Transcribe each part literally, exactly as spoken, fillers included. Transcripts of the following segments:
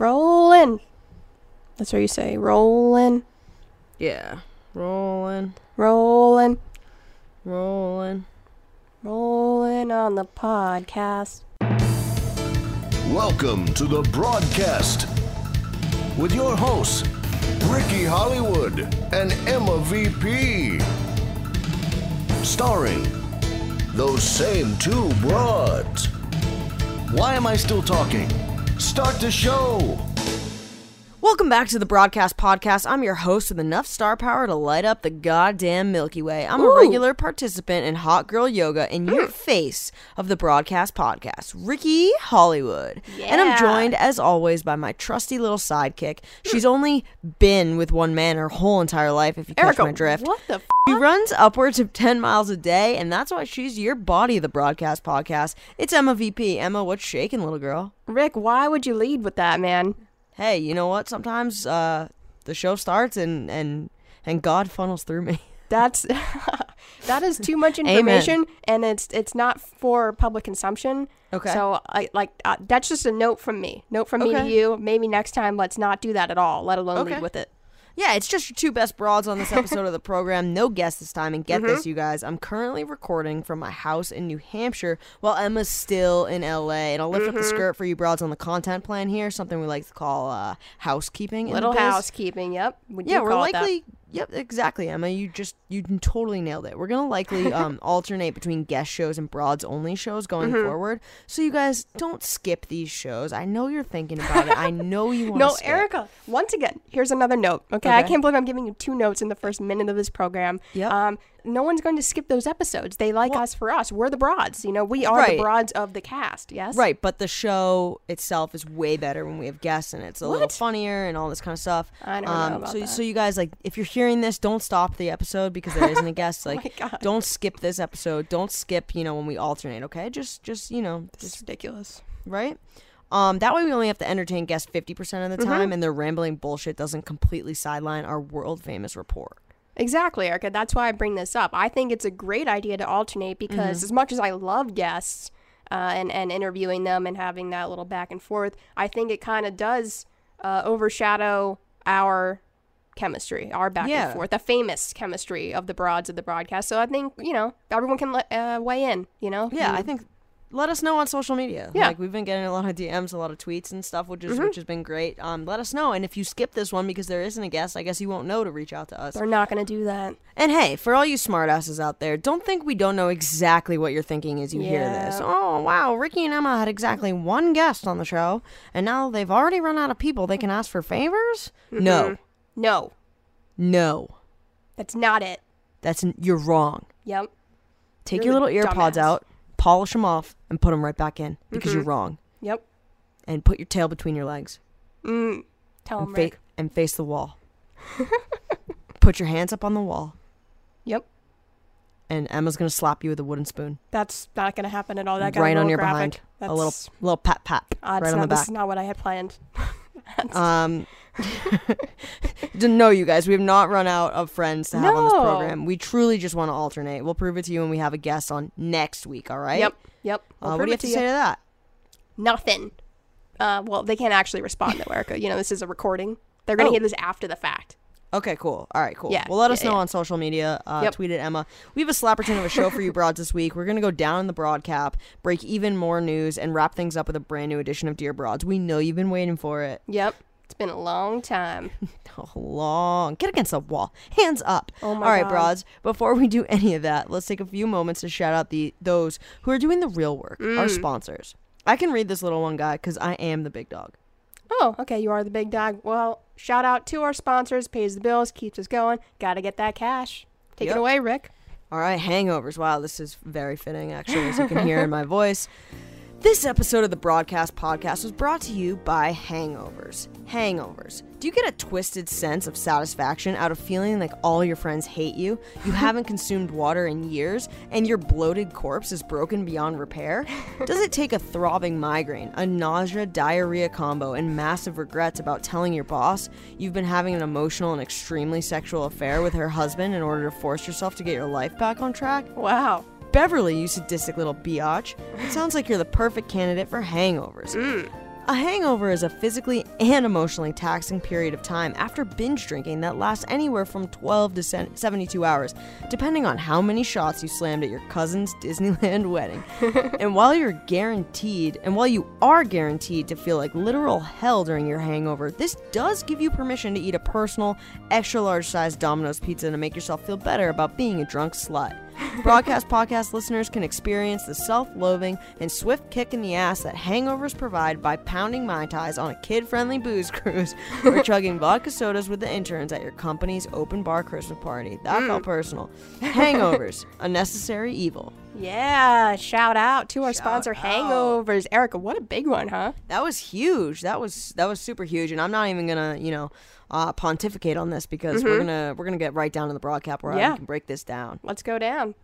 Rolling. That's what you say. Rolling. Yeah. Rolling. Rolling. Rolling. Rolling on the podcast. Welcome to the broadcast with your hosts, Ricky Hollywood and Emma V P. Starring those same two broads. Why am I still talking? Start the show. Welcome back to the Broadcast Podcast. I'm your host with enough star power to light up the goddamn Milky Way. I'm Ooh. a regular participant in Hot Girl Yoga and your face of the Broadcast Podcast, Ricky Hollywood. Yeah. And I'm joined, as always, by my trusty little sidekick. She's only been with one man her whole entire life, if you catch Erica, my drift. what the f***? She runs upwards of ten miles a day, and that's why she's your body of the Broadcast Podcast. It's Emma V P. Emma, what's shaking, little girl? Rick, why would you lead with that, man? Hey, you know what? Sometimes uh, the show starts and, and and God funnels through me. That's that is too much information, and it's it's not for public consumption. Okay. So I like uh, that's just a note from me. Note from me Okay. to you. Maybe next time, let's not do that at all. Let alone Okay. lead with it. Yeah, it's just your two best broads on this episode of the program. No guests this time. And get this, you guys. I'm currently recording from my house in New Hampshire while Emma's still in L A. And I'll lift up the skirt for you broads on the content plan here. Something we like to call uh, housekeeping. in the Little biz. housekeeping. Yep. We Yeah, do we're call it that. likely... Yep, exactly, Emma. You just, you totally nailed it. We're going to likely um, alternate between guest shows and broads only shows going forward. So you guys, don't skip these shows. I know you're thinking about it. I know you want to No, skip. Erica, once again, here's another note, okay? I Okay. can't believe I'm giving you two notes in the first minute of this program. Yep. Um, no one's going to skip those episodes. They like Well- us for us. We're the broads. You know, we are Right. the broads of the cast, yes? Right, but the show itself is way better when we have guests and it's a little What? funnier and all this kind of stuff. I don't know um, about so, that. so you guys, like, if you're hearing this, don't stop the episode because there isn't a guest. Like, my God. don't skip this episode. Don't skip, you know, when we alternate. Okay, just, just you know, This just is ridiculous. right. Um, that way we only have to entertain guests fifty percent of the Mm-hmm. time, and their rambling bullshit doesn't completely sideline our world famous report. Exactly, Erica. That's why I bring this up. I think it's a great idea to alternate because Mm-hmm. as much as I love guests uh, and, and interviewing them and having that little back and forth, I think it kind of does uh, overshadow our chemistry, our back Yeah. and forth, the famous chemistry of the broads of the broadcast. So I think, you know, everyone can let, uh, weigh in, you know? Yeah, You- I think let us know on social media. Yeah. Like we've been getting a lot of D Ms, a lot of tweets and stuff, which is Mm-hmm. which has been great. Um, let us know. And if you skip this one because there isn't a guest, I guess you won't know to reach out to us. They're not going to do that. And hey, for all you smartasses out there, don't think we don't know exactly what you're thinking as you hear this. Yeah. Oh wow, Ricky and Emma had exactly one guest on the show, and now they've already run out of people they can ask for favors. No, No, no, that's not it. that's you're wrong. Yep. Take You're your the little ear pods dumbass. out, polish them off, and put them right back in because you're wrong. Yep. And put your tail between your legs. Mm. Tell and, them, fa- Rick. and face the wall. Put your hands up on the wall, Yep. and Emma's gonna slap you with a wooden spoon That's not going to happen at all. That got right a on little your graphic. behind. That's, A little little pat pat uh, it's right on not, the This back. is not what I had planned. Um, no, you guys, we have not run out of friends to have on this No. program. We truly just want to alternate. We'll prove it to you when we have a guest on next week. All right? Yep. Yep. We'll Uh, what prove do you it have to say to that? Nothing. Uh, well, they can't actually respond though, Erica. You know, this is a recording. They're going to Oh. hear this after the fact. Okay, cool. All right, cool. Yeah, Well, let yeah, us know yeah. on social media. Uh, Yep. Tweet at Emma. We have a slapperton of a show for you broads this week. We're going to go down in the broad cap, break even more news, and wrap things up with a brand new edition of Dear Broads. We know you've been waiting for it. Yep. It's been a long time. Oh, long. Get against the wall. Hands up. Oh my All right, God. broads. Before we do any of that, let's take a few moments to shout out the those who are doing the real work, Mm. our sponsors. I can read this little one guy because I am the big dog. Oh, okay. You are the big dog. Well, shout out to our sponsors. Pays the bills, keeps us going. Got to get that cash. Take Yep. it away, Rick. All right, hangovers. Wow, this is very fitting, actually, as you can hear in my voice. This episode of the Broadcast Podcast was brought to you by Hangovers. Hangovers. Do you get a twisted sense of satisfaction out of feeling like all your friends hate you, you haven't consumed water in years, and your bloated corpse is broken beyond repair? Does it take a throbbing migraine, a nausea, diarrhea combo, and massive regrets about telling your boss you've been having an emotional and extremely sexual affair with her husband in order to force yourself to get your life back on track? Wow. Beverly, you sadistic little biatch. It sounds like you're the perfect candidate for hangovers. A hangover is a physically and emotionally taxing period of time after binge drinking that lasts anywhere from twelve to seventy-two hours, depending on how many shots you slammed at your cousin's Disneyland wedding. And while you're guaranteed, and while you are guaranteed to feel like literal hell during your hangover, this does give you permission to eat a personal, extra large sized Domino's pizza to make yourself feel better about being a drunk slut. Broadcast podcast listeners can experience the self-loathing and swift kick in the ass that hangovers provide by pounding Mai Tais on a kid-friendly booze cruise or chugging vodka sodas with the interns at your company's open bar Christmas party. That mm. felt personal. Hangovers, a necessary evil. Yeah, shout out to our Shout sponsor, out. Hangovers. Erica, what a big one, huh? That was huge. That was that was super huge, and I'm not even gonna, you know, uh, pontificate on this because mm-hmm. we're gonna we're gonna get right down to the broadcast where yeah. we can break this down. Let's go down.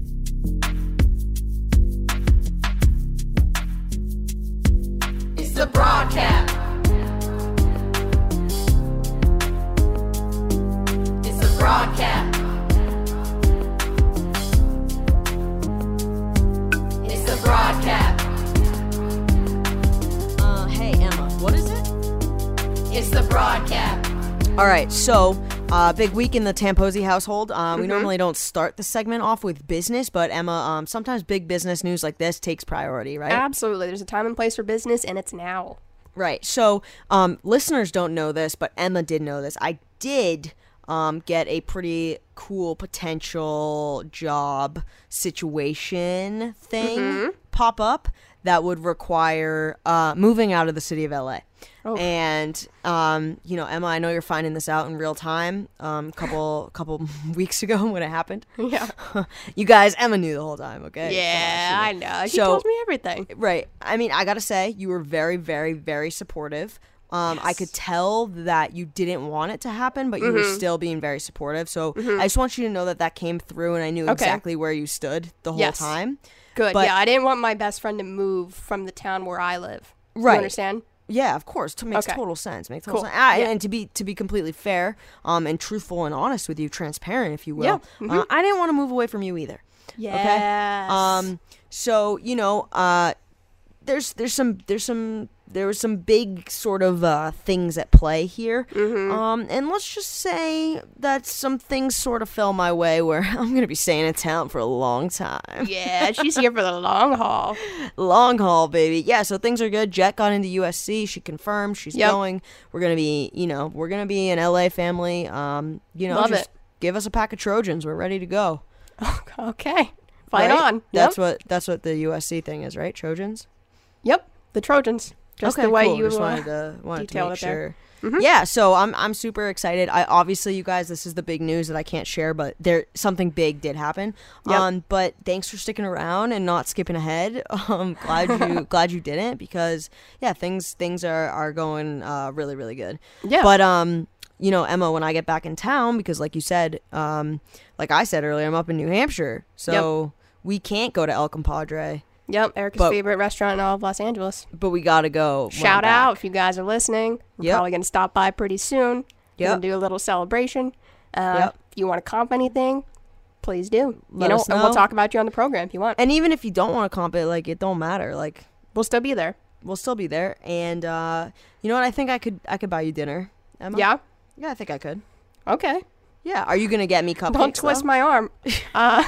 It's the broadcast. It's the broadcast. It's the broadcast. Uh, hey Emma, what is it? It's the broadcast. All right, so uh, big week in the Tamposi household. Uh, we Mm-hmm. normally don't start the segment off with business, but Emma, um, sometimes big business news like this takes priority, right? Absolutely. There's a time and place for business, and it's now. Right. So um, listeners don't know this, but Emma did know this. I did um, get a pretty cool potential job situation thing Mm-hmm. pop up that would require uh, moving out of the city of L A. Oh. And, um, you know, Emma, I know you're finding this out in real time. Um, couple couple weeks ago when it happened. Yeah. You guys, Emma knew the whole time, okay? Yeah, I know. She So- tells me everything. Right. I mean, I gotta say, you were very, very, very supportive. Um, I Yes. could tell that you didn't want it to happen, but you were still being very supportive. So I just want you to know that that came through, and I knew Okay. exactly where you stood the whole Yes. time. Good. But- yeah, I didn't want my best friend to move from the town where I live. Right. You understand? Yeah, of course. It makes Okay. total sense. Makes total Cool. sense. Ah, Yeah. And to be to be completely fair, um, and truthful and honest with you, transparent, if you will. Yeah. Mhm. Uh, I didn't want to move away from you either. Yes. Um, so you know, uh, there's there's some there's some there was some big sort of uh, things at play here. Mm-hmm. Um, and let's just say that some things sort of fell my way where I'm gonna be staying in town for a long time. Yeah, she's here for the long haul. Long haul, baby. Yeah, so things are good. Jet got into U S C. She confirmed she's Yep. going. We're gonna be, you know, we're gonna be an L A family. Um, you know, Love just it. give us a pack of Trojans. We're ready to go. Okay. Fight Right? on. That's Yep. what that's what the U S C thing is, right? Trojans. Yep. The Trojans. Just okay, the way cool. you Just uh, wanted to wanted to detailed make it there. sure. Yeah, so I'm I'm super excited. I obviously, you guys, this is the big news that I can't share, but there something big did happen. Yep. Um, but thanks for sticking around and not skipping ahead. Um, glad you glad you didn't because yeah, things things are are going uh really really good. Yeah. But um, you know, Emma, when I get back in town, because like you said, um, like I said earlier, I'm up in New Hampshire, so we can't go to El Compadre, Yep. Erica's but- favorite restaurant in all of Los Angeles. but we gotta go. when Shout I'm out back. if you guys are listening. We're Yep. probably going to stop by pretty soon. We're Yep. going to do a little celebration. Uh, Yep. If you want to comp anything, please do. Let you know, us and we'll know. talk about you on the program if you want. And even if you don't want to comp it, like it don't matter. Like We'll still be there. we'll still be there. And uh, you know what? I think I could I could buy you dinner, Emma. Yeah? Yeah, I think I could. Okay. Yeah. Are you gonna get me cupcakes? Don't twist though? my arm. uh,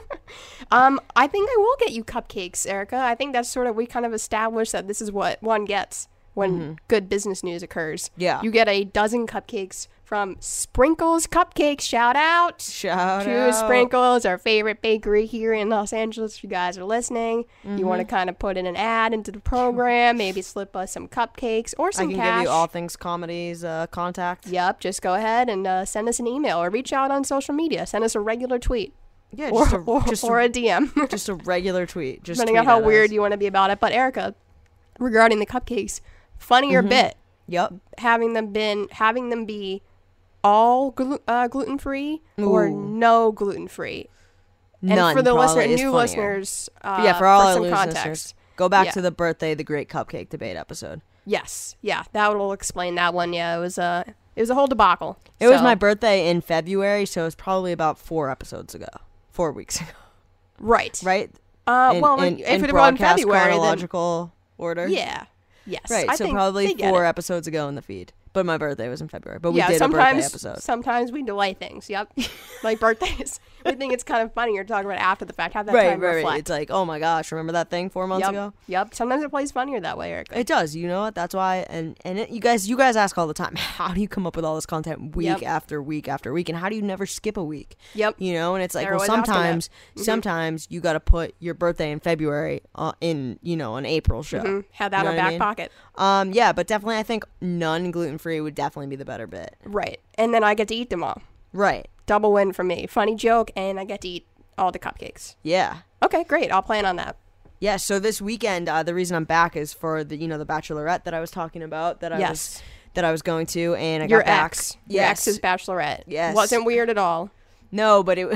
um, I think I will get you cupcakes, Erica. I think that's sort of, we kind of established that this is what one gets when good business news occurs. Mm-hmm. Yeah. You get a dozen cupcakes from Sprinkles Cupcakes. Shout out Shout to out. Sprinkles, our favorite bakery here in Los Angeles. If you guys are listening, you want to Mm-hmm. kind of put in an ad into the program, maybe slip us some cupcakes or I some can cash. give you all things comedies uh, contact. Yep, just go ahead and uh, send us an email or reach out on social media. Send us a regular tweet Yeah, or, just a or, just or a, a D M, just a regular tweet. Just depending on tweet how at weird us. you want to be about it. But Erica, regarding the cupcakes, funnier Mm-hmm. bit Yep. having them been having them be all glu- uh, gluten free or Ooh. no gluten free. And None for the listener, probably is new funnier. listeners, uh, yeah, for all our some listeners, context. go back Yeah. to the birthday, the great cupcake debate episode. Yes, yeah, that will explain that one. Yeah, it was a it was a whole debacle. It was So- my birthday in February, so it's probably about four episodes ago, four weeks ago, right. right? Uh, In- well, in, if in it were in broadcast February, then chronological order. yeah. Yes. Right. I so think probably they get four it. episodes ago in the feed. But my birthday was in February. But we yeah, did a birthday sometimes, episode. Sometimes we delay things. Yep. Like birthdays. We think it's kind of funny. You're talking about after the fact. Have that Right, time to right, reflect. right. It's like, oh my gosh, remember that thing four months yep. ago? Yep. Sometimes it plays funnier that way, Erica. It does. You know what? That's why. And and it, you guys, you guys ask all the time, how do you come up with all this content week Yep. after week after week, and how do you never skip a week? Yep. You know, and it's like, They're well, always asking that. sometimes, Mhm. sometimes you got to put your birthday in February uh, in, you know, an April show. Mhm. Have that You know in what our I back mean? pocket. Um, yeah, but definitely, I think none gluten free would definitely be the better bit. Right. And then I get to eat them all. Right. Double win for me. Funny joke, and I get to eat all the cupcakes. Yeah. Okay, great. I'll plan on that. Yeah. So this weekend, uh, the reason I'm back is for the, you know, the Bachelorette that I was talking about that I Yes. was that I was going to, and I Your got back. ex. Your Yes. ex's bachelorette. Yes. Wasn't weird at all. No, but it.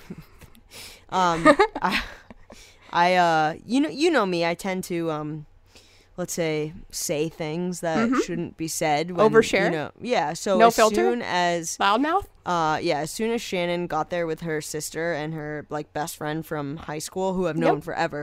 um, I, I, uh, you know, you know me. I tend to, um, let's say, say things that shouldn't be said. When, Overshare? You know, yeah. So No as filter? soon as, Loudmouth? uh, yeah, as soon as Shannon got there with her sister and her like best friend from high school, who I've known Yep. forever.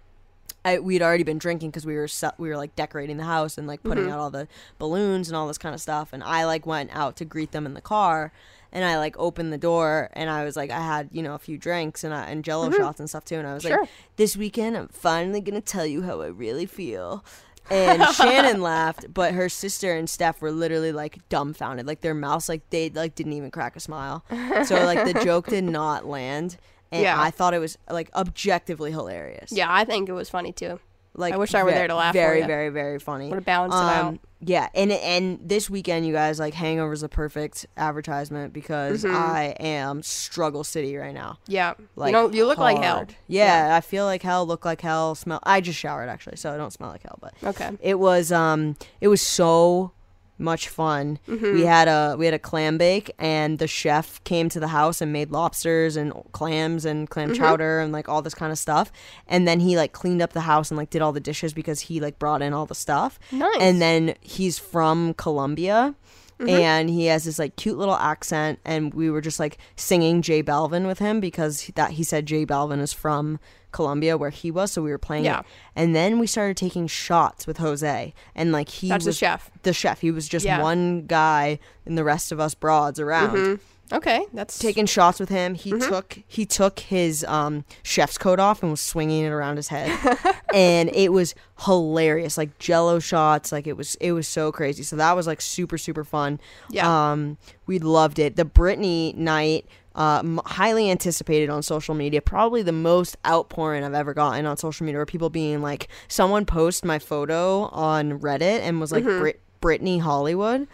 I, we'd already been drinking because we were su- we were like decorating the house and like putting Mm-hmm. out all the balloons and all this kind of stuff. And I like went out to greet them in the car, and I like opened the door, and I was like, I had you know a few drinks and I, and Jello shots and stuff too, and I was Mm-hmm. Sure. like, this weekend I'm finally gonna tell you how I really feel. And Shannon laughed, but her sister and Steph were literally like dumbfounded, like their mouths like they like didn't even crack a smile. So like the joke did not land. And Yeah. I thought it was like objectively hilarious. Yeah, I think it was funny too. Like I wish I were ve- there to laugh for Very, ya. very, very funny. Would've balanced it out. Yeah, and and this weekend, you guys, like Hangover's a perfect advertisement because Mm-hmm. I am struggle city right now. Yeah. Like you know, you look like hell. hard. Yeah, I feel like hell, look like hell, smell. I just showered actually, so I don't smell like hell. But Okay. it was um, it was so much fun. Mm-hmm. We had a we had a clam bake, and the chef came to the house and made lobsters and clams and clam Mm-hmm. chowder and like all this kind of stuff. And then he like cleaned up the house and like did all the dishes because he like brought in all the stuff. Nice. And then he's from Colombia. Mm-hmm. And he has this like cute little accent, and we were just like singing J Balvin with him because he, that he said J Balvin is from Colombia where he was, so we were playing Yeah. it. And then we started taking shots with Jose, and like he That's the was chef. the chef. He was just Yeah. one guy, and the rest of us broads around Okay, that's taking shots with him. He Mm-hmm. took he took his um, chef's coat off and was swinging it around his head, and it was hilarious. Like Jello shots, like it was it was so crazy. So that was like super super fun. Yeah. Um, we loved it. The Britney night. Uh, m- highly anticipated on social media, probably the most outpouring I've ever gotten on social media, where people being like, someone posted my photo on Reddit and was like, Mm-hmm. Brit- Britney Hollywood.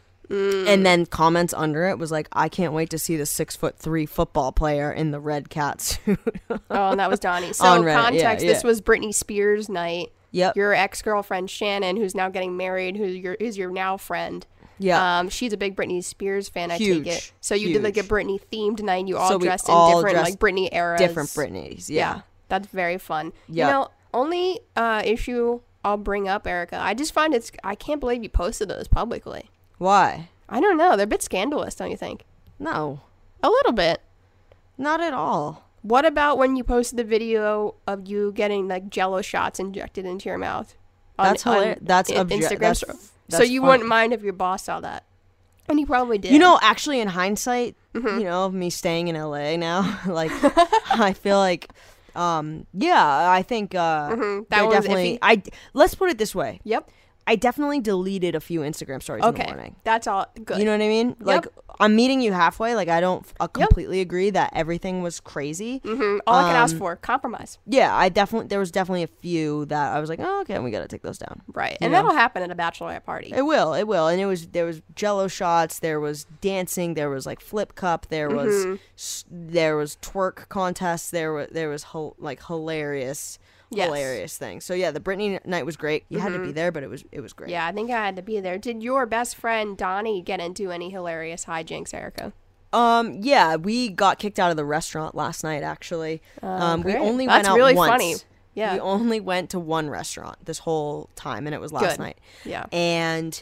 Mm. And then comments under it was like, I can't wait to see the six foot three football player in the red cat suit. Oh, and that was Donnie. So On Reddit, yeah, context, this yeah. was Britney Spears' night. Yep. Your ex-girlfriend Shannon, who's now getting married, who's your who's your now friend. Yeah. Um, she's a big Britney Spears fan. I Huge, take it. So you did like a huge. Britney themed night. And you all So we dressed all in different dressed like Britney eras. Different Britneys. Yeah. That's very fun. Yep. You know, only uh, issue I'll bring up, Erica. I just find it's. I can't believe you posted those publicly. Why? I don't know. They're a bit scandalous, don't you think? No, A little bit. not at all. What about when you posted the video of you getting like Jello shots injected into your mouth? on- That's hilarious. on That's in- obje- Instagram. that's- story? so that's you funny. wouldn't mind if your boss saw that, and he probably did. You know, actually, in hindsight, Mm-hmm. you know, me staying in L A now, like, I feel like, um, yeah, I think, uh, Mm-hmm. That they're was definitely, iffy? I, let's put it this way. Yep. I definitely deleted a few Instagram stories in the Okay. morning. That's all good. You know what I mean? Like, I'm meeting you halfway. Like, I don't uh, Yep. completely agree that everything was crazy. hmm All I can ask Um, for compromise. Yeah, I definitely, there was definitely a few that I was like, oh, okay, we got to take those down. Right. you And know? that'll happen at a bachelorette party. It will, it will. And it was, there was Jello shots, there was dancing, there was like flip cup, there was, Mm-hmm. s there was twerk contests, there was, there was hil- like hilarious, Yes. hilarious things. So yeah, the Britney night was great. You had to be there, but it was, it was great. Mm-hmm. Yeah, I think I had to be there. Did your best friend Donnie get into any hilarious hijinks, Erica? Um, yeah, we got kicked out of the restaurant last night, actually. um, we great. only That's went out really once. funny. Yeah. We only went to one restaurant this whole time, and it was last Good. night. Yeah. And,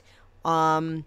um,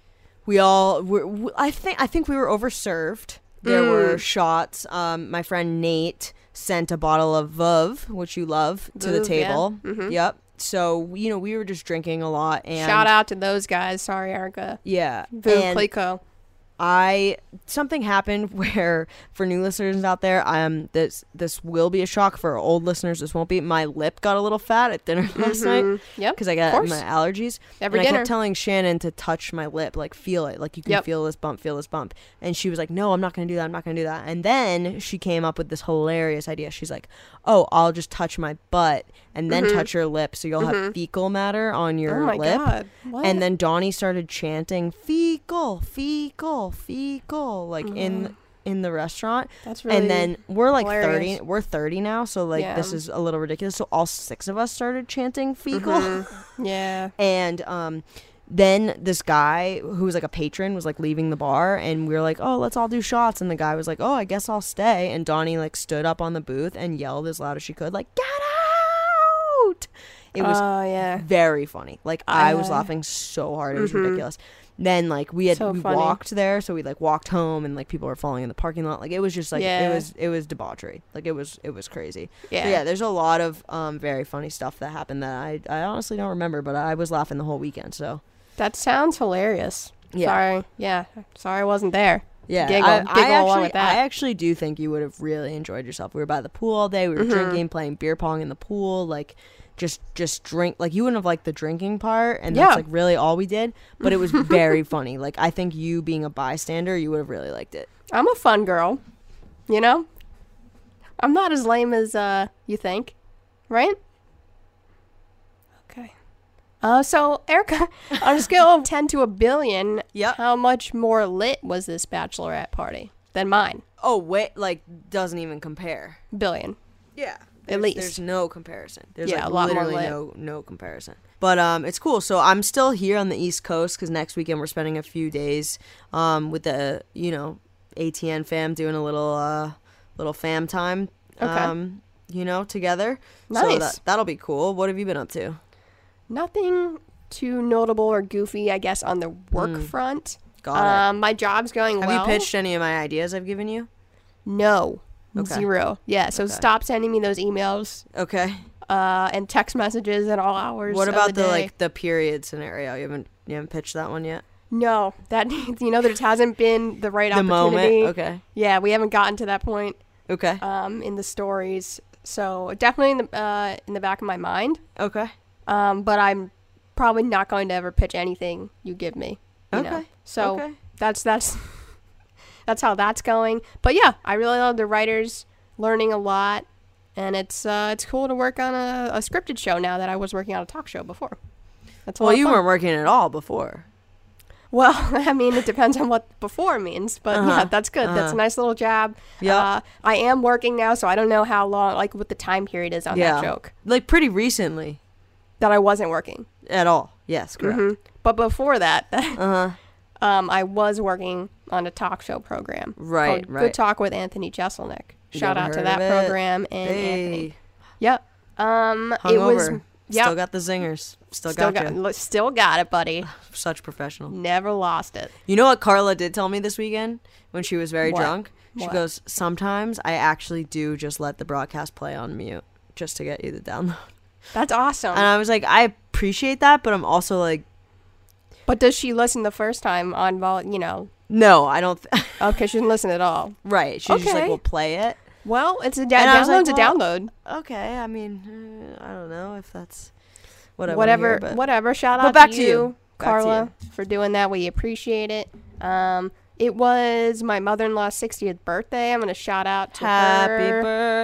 we all were, w- I think, I think we were overserved. There Mm. were shots. Um, my friend Nate sent a bottle of Veuve, which you love, to the Veuve, yeah. table. Mhm. Yep. so, you know, we were just drinking a lot. And Shout out to those guys. Sorry, Erica. Yeah. Vu and Clico. I something happened where, for new listeners out there, um, this this will be a shock. For old listeners, this won't be. My lip got a little fat at dinner last night. Yep. Because I got course. my allergies. Every and I dinner. kept telling Shannon to touch my lip, like feel it, like you can Yep. feel this bump, feel this bump. And she was like, "No, I'm not gonna do that. I'm not gonna do that." And then she came up with this hilarious idea. She's like, "Oh, I'll just touch my butt and then touch your lip, so you'll have fecal matter on your Oh my lip." God. What? And then Donnie started chanting fecal, fecal, fecal, like in in the restaurant. That's really And then we're like hilarious. thirty. We're thirty now, so like this Yeah. is a little ridiculous. So all six of us started chanting fecal. Yeah. And um then this guy who was like a patron was like leaving the bar, and we were like, "Oh, let's all do shots." And the guy was like, "Oh, I guess I'll stay." And Donnie like stood up on the booth and yelled as loud as she could, like, "Get out!" It was Oh, yeah. very funny. Like I was Uh, laughing so hard, it was ridiculous. Then like we had So we funny. walked there, so we like walked home, and like people were falling in the parking lot. Like it was just like Yeah. it was it was debauchery. Like it was it was crazy. Yeah. But yeah, there's a lot of um very funny stuff that happened that I I honestly don't remember, but I was laughing the whole weekend. So That sounds hilarious. Yeah. Sorry. Yeah. Sorry I wasn't there. yeah, Giggle. I, Giggle I along actually with that. I actually do think you would have really enjoyed yourself. We were by the pool all day. We were Mm-hmm. drinking, playing beer pong in the pool, like. Just, just drink. Like you wouldn't have liked the drinking part, and Yeah. that's like really all we did. But it was very funny. Like I think you being a bystander, you would have really liked it. I'm a fun girl. You know? I'm not as lame as uh you think. Right? Okay. Uh so Erica, on a scale of ten to a billion, Yep. how much more lit was this bachelorette party than mine? Oh wait, like doesn't even compare. Billion. Yeah. At There's- least. there's no comparison. There's Yeah, like a lot more literally lit. no no comparison. But um, it's cool. So I'm still here on the East Coast because next weekend we're spending a few days um with the you know A T N fam doing a little uh little fam time Okay. um you know together. So Nice. that that'll be cool. What have you been up to? Nothing too notable or goofy, I guess, on the work front. Hmm. Got it. Um, my job's going Have well. you pitched any of my ideas I've given you? No. Okay. Zero. Yeah, so Okay. stop sending me those emails Okay. uh, and text messages at all hours. What of about the, the day. like the period scenario? You haven't you haven't pitched that one yet? No, that you know there just hasn't been the right The opportunity. moment. Okay. Yeah, we haven't gotten to that point Okay. um, in the stories. So definitely in the uh, in the back of my mind. Okay. Um, but I'm probably not going to ever pitch anything you give me. You know? Okay. So Okay. that's that's that's how that's going. But yeah, I really love the writers, learning a lot, and it's uh, it's cool to work on a, a scripted show now that I was working on a talk show before. That's a lot Well, of you fun. weren't working at all before. Well, I mean, it depends on what before means, but Uh-huh. yeah, that's good. That's a nice little job. Yep. Uh, I am working now, so I don't know how long, like what the time period is on Yeah. that joke Like pretty recently that I wasn't working. at all. Yes, correct. Mhm. But before that, Uh-huh. um, I was working on a talk show program. Right, called right. Good Talk with Anthony Jeselnik. Shout Never out to heard that of it. program and Hey. Anthony. Yep. Um, it Hungover. was. Yep. Still got the zingers. Still, Still got, got, you. lo- still got it, buddy. Such professional. Never lost it. You know what Carla did tell me this weekend when she was very What? drunk? She What? goes, sometimes I actually do just let the broadcast play on mute just to get you the download. That's awesome. And I was like, I appreciate that, but I'm also like, but does she listen the first time on vol? You know, no, I don't. Th- okay, she didn't listen at all. right. She's just like, Okay. we'll play it. Well, it's a da- And I was download's like, a well, download. Okay. I mean, uh, I don't know if that's what I wanna Whatever, hear, but- whatever. Shout But out back to to you, you. Back to Carla, for doing that. We appreciate it. Um, it was my mother-in-law's sixtieth birthday. I'm gonna shout out to Happy her.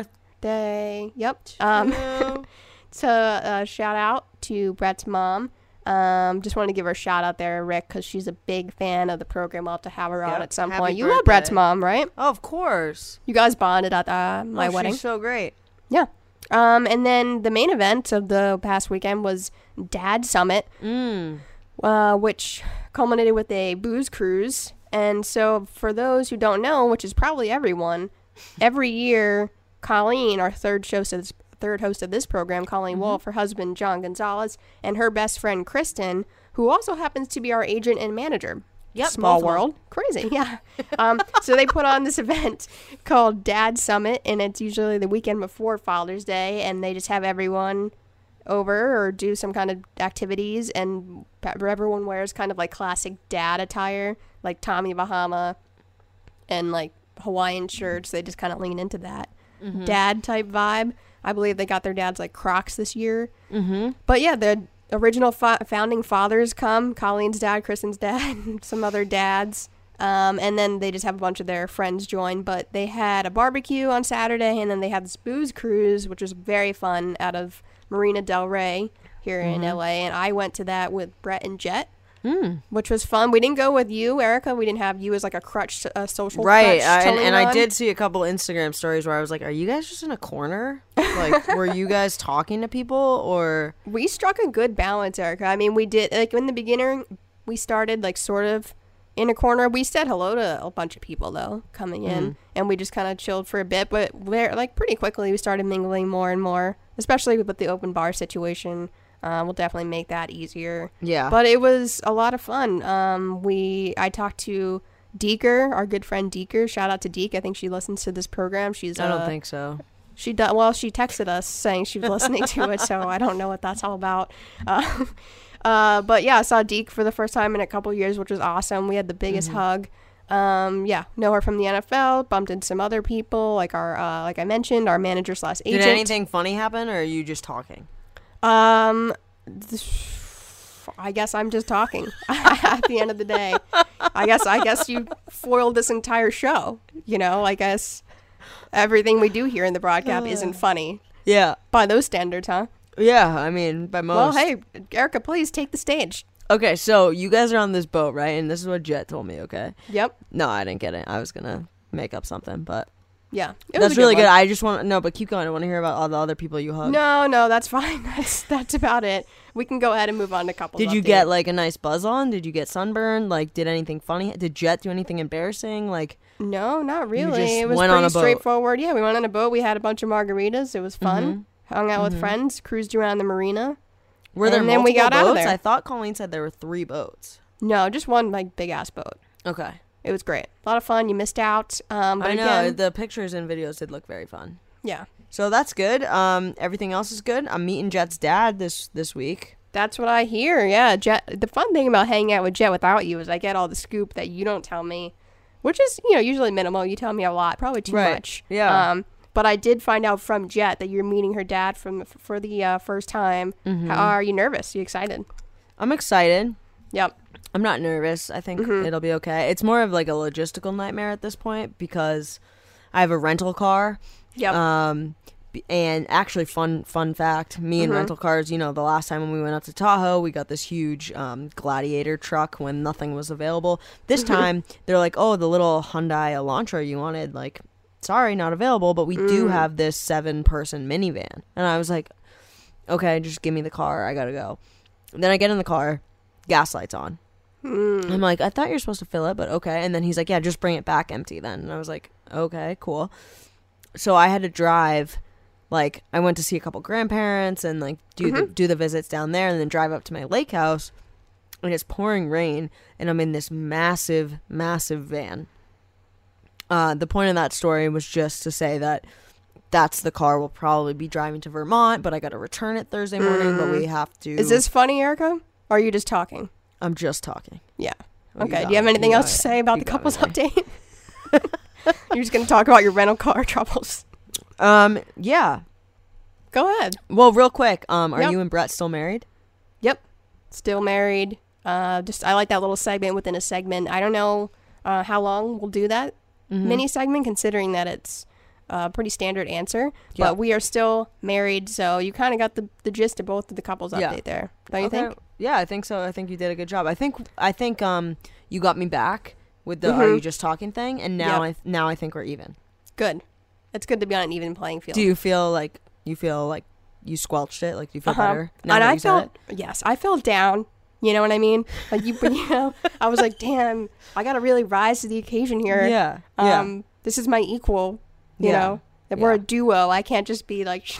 birthday. Yep. Um, to to uh, shout out to Brett's mom. Um, just want to give her a shout out there, Rick, because she's a big fan of the program. We'll have to have her on Yep. at some Happy point. You love Brett's birthday. mom, right? Oh, of course. You guys bonded at uh, my oh, wedding. She's so great. Yeah. Um, and then the main event of the past weekend was Dad Summit, Mm. uh, which culminated with a booze cruise. And so, for those who don't know, which is probably everyone, every year, Colleen, our third host of this, third host of this program, Colleen Mm-hmm. Wolf, her husband John Gonzalez, and her best friend Kristen, who also happens to be our agent and manager. Yep, Small both of 'em. world. Crazy, yeah. um, so they put on this event called Dad Summit, and it's usually the weekend before Father's Day, and they just have everyone over or do some kind of activities, and everyone wears kind of like classic dad attire, like Tommy Bahama and like Hawaiian shirts. They just kind of lean into that mm-hmm. dad type vibe. I believe they got their dads like Crocs this year. Mm-hmm. But yeah, the original fa- founding fathers come, Colleen's dad, Kristen's dad, some other dads. Um, and then they just have a bunch of their friends join. But they had a barbecue on Saturday, and then they had this booze cruise, which was very fun, out of Marina Del Rey here mm-hmm. in L A. And I went to that with Brett and Jet, mm. which was fun. We didn't go with you, Erica. We didn't have you as like a crutch, a social right. crutch. Right, uh, and, and I did see a couple Instagram stories where I was like, are you guys just in a corner? Like, were you guys talking to people, or? We struck a good balance, Erica. I mean, we did, like, in the beginning, we started, like, sort of in a corner. We said hello to a bunch of people, though, coming in, mm. and we just kind of chilled for a bit, but we're, like, pretty quickly we started mingling more and more, especially with the open bar situation. Uh, we'll definitely make that easier. Yeah. But it was a lot of fun. Um, we, I talked to Deeker, our good friend Deeker. Shout out to Deek. I think she listens to this program. She's. I don't uh, think so. She do- well, she texted us saying she was listening to it, so I don't know what that's all about. Uh, uh, but yeah, I saw Deke for the first time in a couple years, which was awesome. We had the biggest mm-hmm. hug. Um, yeah, know her from the N F L. Bumped into some other people, like our, uh, like I mentioned, our manager slash agent. Did anything funny happen, or are you just talking? Um, I guess I'm just talking. At the end of the day, I guess I guess you foiled this entire show. You know, I guess. Everything we do here in the broadcast uh, isn't funny. Yeah. By those standards, huh? Yeah, I mean, by most. Well, hey, Erica, please take the stage. Okay, so you guys are on this boat, right? And this is what Jet told me, okay? Yep. No, I didn't get it. I was going to make up something, but. Yeah. That's really good. I just want to, no, but keep going. I want to hear about all the other people you hugged. No, no, that's fine. That's that's about it. We can go ahead and move on to couples. Did you update. get, like, a nice buzz on? Did you get sunburned? Like, did anything funny? Did Jet do anything embarrassing? Like. No, not really. It was went pretty on a boat. straightforward. Yeah, we went on a boat. We had a bunch of margaritas. It was fun. Mm-hmm. Hung out mm-hmm. with friends. Cruised around the marina. Were there and multiple then we got boats? out of there. I thought Colleen said there were three boats. No, just one like big ass boat. Okay. It was great. A lot of fun. You missed out. Um, but I know. Again, the pictures and videos did look very fun. Yeah. So that's good. Um, everything else is good. I'm meeting Jet's dad this this week. That's what I hear. Yeah, Jet. The fun thing about hanging out with Jet without you is I get all the scoop that you don't tell me, which is, you know, usually minimal. You tell me a lot, probably too right. much. Yeah. Um, but I did find out from Jet that you're meeting her dad from for the uh, first time. Mm-hmm. How, are you nervous? Are you excited? I'm excited. Yep. I'm not nervous. I think mm-hmm. it'll be okay. It's more of like a logistical nightmare at this point because I have a rental car. Yep. Um, and actually, fun fun fact, me and mm-hmm. rental cars, you know, the last time when we went up to Tahoe, we got this huge um, Gladiator truck when nothing was available. This time, they're like, oh, the little Hyundai Elantra you wanted, like, sorry, not available, but we mm. do have this seven-person minivan. And I was like, okay, just give me the car. I gotta go. And then I get in the car, gas lights on. Mm. I'm like, I thought you were supposed to fill it, but okay. And then he's like, yeah, just bring it back empty then. And I was like, okay, cool. So I had to drive, like, I went to see a couple grandparents and, like, do mm-hmm. the do the visits down there and then drive up to my lake house. And it's pouring rain, and I'm in this massive, massive van. Uh, the point of that story was just to say that that's the car we'll probably be driving to Vermont, but I got to return it Thursday morning, mm. but we have to. Is this funny, Erica? Or are you just talking? I'm just talking. Yeah. Oh, okay. You Do you have me. anything you else to it. say about you the couples me. update? You're just going to talk about your rental car troubles. Um, yeah. Go ahead. Well, real quick, um, are yep. you and Brett still married? Yep. Still married. Uh, just I like that little segment within a segment. I don't know uh, how long we'll do that mm-hmm. mini segment, considering that it's a pretty standard answer. Yep. But we are still married, so you kind of got the, the gist of both of the couples yeah. update there. Don't you okay. think? Yeah, I think so. I think you did a good job. I think I think um you got me back with the mm-hmm. are you just talking thing, and now yep. I now I think we're even. Good. It's good to be on an even playing field. Do you feel like you feel like you squelched it? Like you feel uh-huh. better? Now and that I you felt said it? yes, I felt down. You know what I mean? Like you, you know, I was like, damn, I got to really rise to the occasion here. Yeah. Um, yeah. This is my equal. You yeah. know, if yeah. we're a duo, I can't just be like,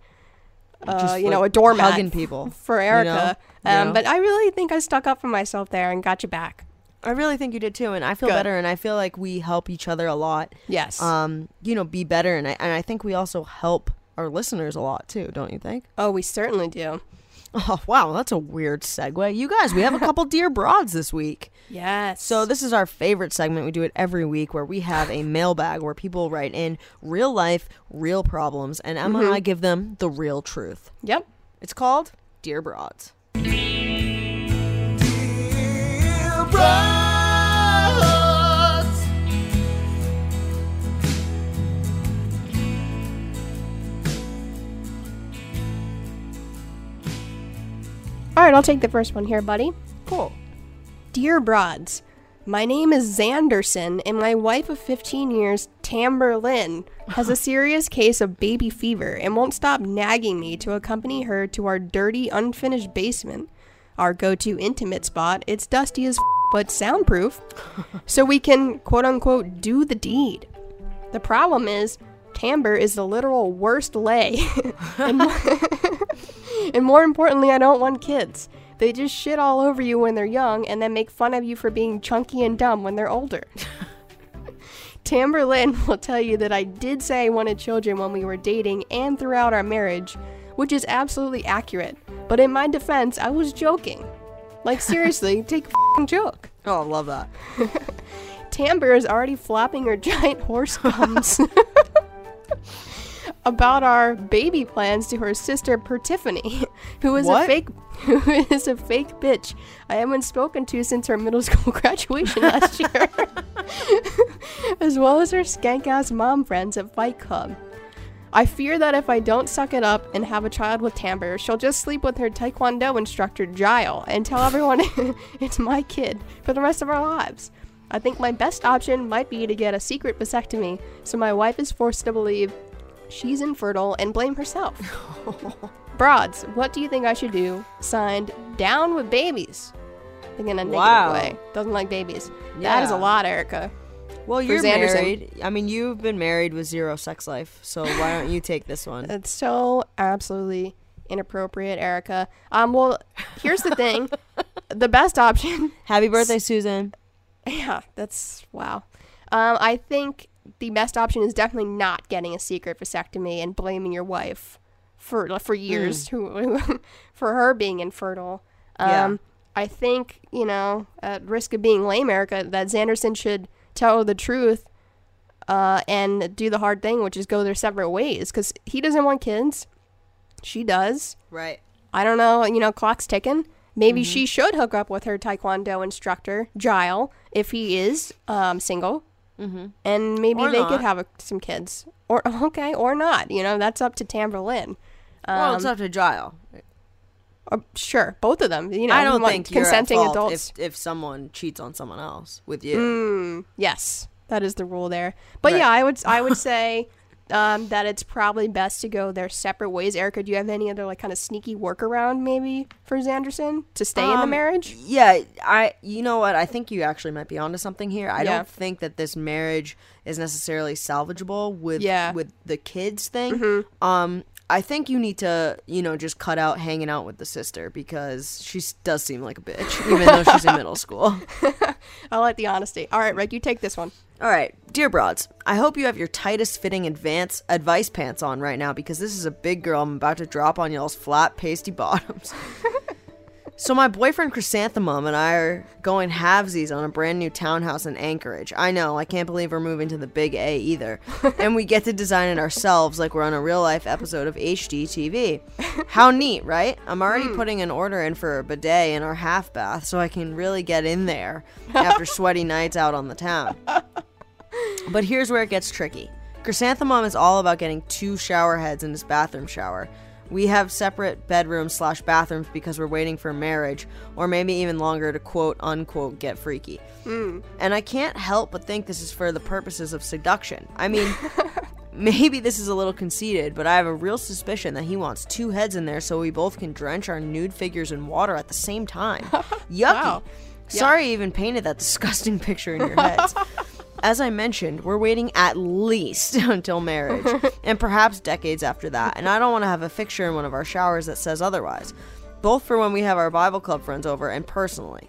uh, just, you like, know, a doormat hugging people for Erica. You know? Um, you know? But I really think I stuck up for myself there and got you back. I really think you did too, and I feel Good. better, and I feel like we help each other a lot. Yes. Um, you know, be better, and I and I think we also help our listeners a lot too, don't you think? Oh, we certainly do. Oh, wow, that's a weird segue. You guys, we have a couple Dear Broads this week. Yes. So this is our favorite segment. We do it every week where we have a mailbag where people write in real life, real problems, and Emma Mm-hmm. and I give them the real truth. Yep. It's called Dear Broads. Dear Broads. All right, I'll take the first one here, buddy. Cool. Dear Broads, my name is Zanderson, and my wife of fifteen years, Tamber Lynn, has a serious case of baby fever and won't stop nagging me to accompany her to our dirty, unfinished basement, our go-to intimate spot. It's dusty as f- but soundproof, so we can, quote-unquote, do the deed. The problem is, Tamber is the literal worst lay. and, and more importantly, I don't want kids. They just shit all over you when they're young and then make fun of you for being chunky and dumb when they're older. Tamber Lynn will tell you that I did say I wanted children when we were dating and throughout our marriage, which is absolutely accurate. But in my defense, I was joking. Like, seriously, take a f***ing joke. Oh, I love that. Tamber is already flopping her giant horse gums about our baby plans to her sister Pertiphany, who is What? a fake who is a fake bitch I haven't spoken to since her middle school graduation last year, as well as her skank-ass mom friends at Fight Club. I fear that if I don't suck it up and have a child with Tamber, she'll just sleep with her taekwondo instructor Gile and tell everyone it's my kid for the rest of our lives. I think my best option might be to get a secret vasectomy so my wife is forced to believe she's infertile and blame herself. Broads, what do you think I should do? Signed, Down with Babies. I think in a negative Wow. way. Doesn't like babies. That is a Yeah. lot, Erica. Well, you're Zanderson. married. I mean, you've been married with zero sex life, so why don't you take this one? It's so absolutely inappropriate, Erica. Um, well, here's the thing. The best option... Happy birthday, Susan. Yeah, that's... Wow. Um, I think the best option is definitely not getting a secret vasectomy and blaming your wife for for years who, for her being infertile. Um, Yeah. I think, you know, at risk of being lame, Erica, that Zanderson should tell her the truth uh, and do the hard thing, which is go their separate ways. Because he doesn't want kids. She does. Right. I don't know, you know, clock's ticking. Maybe she should hook up with her taekwondo instructor, Gile, if he is um, single. Mm-hmm. And maybe Or they not. could have a, some kids. Or, okay, or not. You know, that's up to Tamber Lynn. Um, Well, it's up to Gile. or, sure, both of them. You know, I don't want think you're consenting at fault adults. if if someone cheats on someone else with you. Mm, yes, that is the rule there. But Right. yeah, I would I would say um, that it's probably best to go their separate ways. Erica, do you have any other like kind of sneaky workaround maybe for Zanderson to stay in the Um, marriage? Yeah, I. You know what? I think you actually might be onto something here. I Yeah. don't think that this marriage is necessarily salvageable with Yeah. with the kids thing. Um, I think you need to, you know, just cut out hanging out with the sister because she s- does seem like a bitch, even though she's in middle school. I like the honesty. All right, Rick, you take this one. All right, dear broads, I hope you have your tightest fitting advance advice pants on right now because this is a big girl I'm about to drop on y'all's flat, pasty bottoms. So my boyfriend Chrysanthemum and I are going halvesies on a brand new townhouse in Anchorage. I know, I can't believe we're moving to the big A either. And we get to design it ourselves like we're on a real life episode of H D T V. How neat, right? I'm already putting an order in for a bidet in our half bath so I can really get in there after sweaty nights out on the town. But here's where it gets tricky. Chrysanthemum is all about getting two shower heads in his bathroom shower. We have separate bedrooms slash bathrooms because we're waiting for marriage, or maybe even longer to quote unquote get freaky. Mm. And I can't help but think this is for the purposes of seduction. I mean, maybe this is a little conceited, but I have a real suspicion that he wants two heads in there so we both can drench our nude figures in water at the same time. Yucky. Wow. Sorry I even painted that disgusting picture in your heads. As I mentioned, we're waiting at least until marriage, and perhaps decades after that, and I don't want to have a fixture in one of our showers that says otherwise, both for when we have our Bible Club friends over and personally.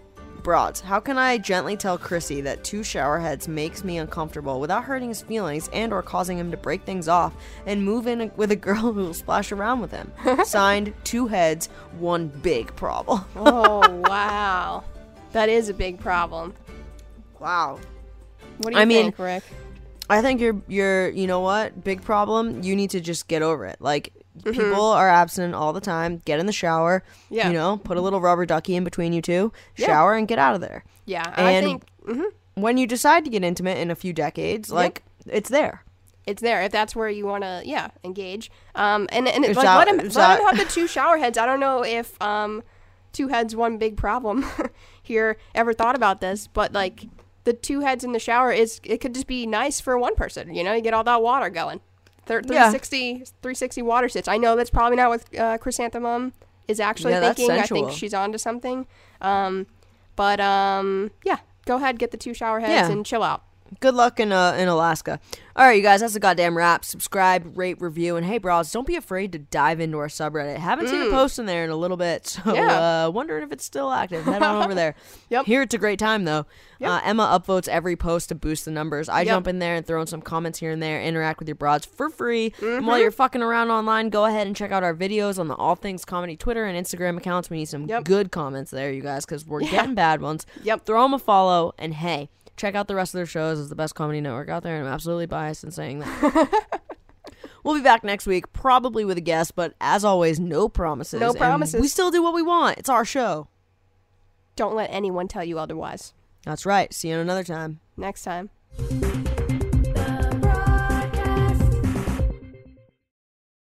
Broads, how can I gently tell Chrissy that two shower heads makes me uncomfortable without hurting his feelings and or causing him to break things off and move in with a girl who will splash around with him? Signed, two heads, one big problem. Oh, wow. That is a big problem. Wow. What do you I mean, think, Rick? I think you're, you're, you know what? Big problem. You need to just get over it. Like, Mm-hmm. people are abstinent all the time. Get in the shower. Yeah. You know, put a little rubber ducky in between you two. Yeah. Shower and get out of there. Yeah, I And think mhm, when you decide to get intimate in a few decades, like, it's there. it's there if that's where you want to, yeah, engage. Um, and and Is like, that- let him is let that- him have the two shower heads. I don't know if um, two heads, one big problem here ever thought about this, but like the two heads in the shower is it could just be nice for one person. You know, you get all that water going. Thir- Yeah. three sixty, three sixty water sits. I know that's probably not what uh, Chrysanthemum is actually Yeah, that's thinking. I sensual. think she's onto something. Um, but um, yeah, go ahead, get the two shower heads Yeah. and chill out. Good luck in uh, in Alaska. All right, you guys, that's a goddamn wrap. Subscribe, rate, review, and hey, bros, don't be afraid to dive into our subreddit. Haven't seen a post in there in a little bit, so Yeah. uh, wondering if it's still active. Head on over there. Yep. Here, it's a great time, though. Yep. Uh, Emma upvotes every post to boost the numbers. I Yep. jump in there and throw in some comments here and there, interact with your broads for free. And while you're fucking around online, go ahead and check out our videos on the All Things Comedy Twitter and Instagram accounts. We need some Yep. good comments there, you guys, because we're getting bad ones. Yep. Throw them a follow, and hey, check out the rest of their shows. It's the best comedy network out there, and I'm absolutely biased in saying that. We'll be back next week, probably with a guest, but as always, no promises. No And promises. we still do what we want. It's our show. Don't let anyone tell you otherwise. That's right. See you another time. Next time.